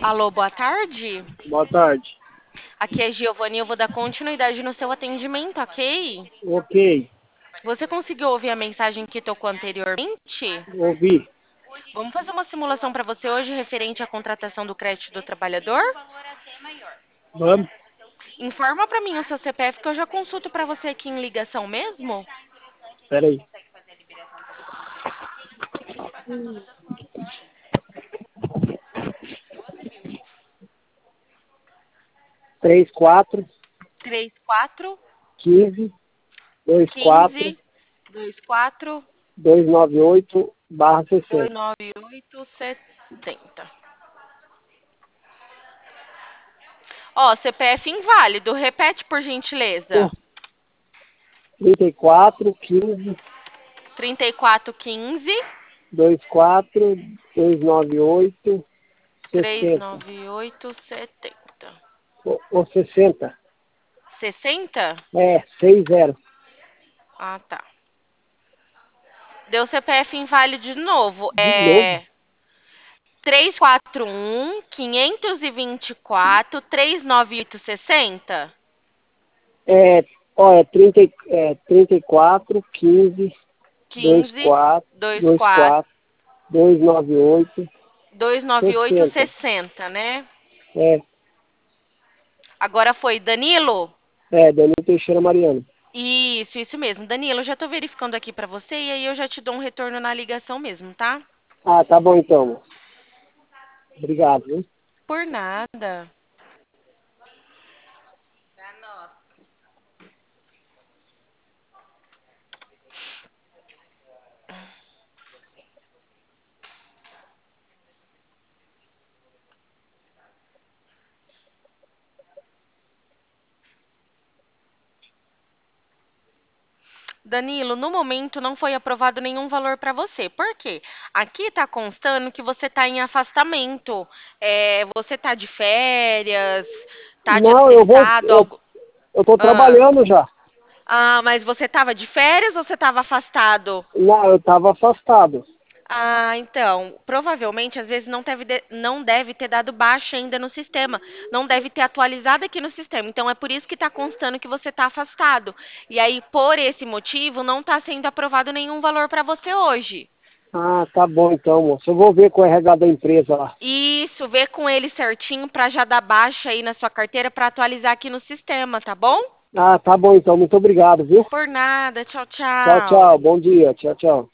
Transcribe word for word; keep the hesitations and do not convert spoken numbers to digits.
Alô, boa tarde. Boa tarde. Aqui é Giovanni, eu vou dar continuidade no seu atendimento, ok? Ok, Você conseguiu ouvir a mensagem que tocou anteriormente? ouvi. Vamos fazer uma simulação para você hoje referente à contratação do crédito do trabalhador? Vamos? Informa para mim o seu C P F que eu já consulto para você aqui em ligação mesmo. Espera aí. Três quatro Três quatro quinze dois quatro quinze vinte e quatro dois nove oito barra dois sessenta. nove oito setenta. Ó, C P F inválido. Repete, por gentileza. Pô, trinta e quatro quinze trinta e quatro quinze vinte e quatro dois nove oito sessenta. trezentos e noventa e oito setenta. Ou, ou sessenta. sessenta? É, seis zero. Ah, tá. Deu C P F inválido de novo. De novo? É três quatro um, quinhentos e vinte e quatro, trezentos e noventa e oito sessenta? É, ó, é, trinta, e- é trinta e quatro quinze vinte e quinze, quatro vinte e vinte e quatro, quatro dois nove oito duzentos e noventa e oito sessenta. sessenta, né? É, Agora foi Danilo? é, Danilo Teixeira Mariano. Isso, isso mesmo. Danilo, eu já tô verificando aqui pra você e aí eu já te dou um retorno na ligação mesmo, tá? Ah, tá bom então. Obrigado, viu? Por nada. Danilo, no momento não foi aprovado nenhum valor para você. Por quê? Aqui está constando que você está em afastamento. É, você está de férias, está de Não, eu vou. atestado, Eu, algo. eu tô Ah, trabalhando já. ah, mas você estava de férias ou você estava afastado? Não, eu tava afastado. Ah, então, provavelmente às vezes não deve, de- não deve ter dado baixa ainda no sistema, não deve ter atualizado aqui no sistema. Então é por isso que está constando que você está afastado. E aí, por esse motivo, não está sendo aprovado nenhum valor para você hoje. Ah, tá bom então, moço. Eu vou ver com o R H da empresa lá. Isso, vê com ele certinho para já dar baixa aí na sua carteira para atualizar aqui no sistema, tá bom? Ah, tá bom então. Muito obrigado, viu? Por nada, tchau, Tchau, tchau. tchau. Bom dia. Tchau, tchau.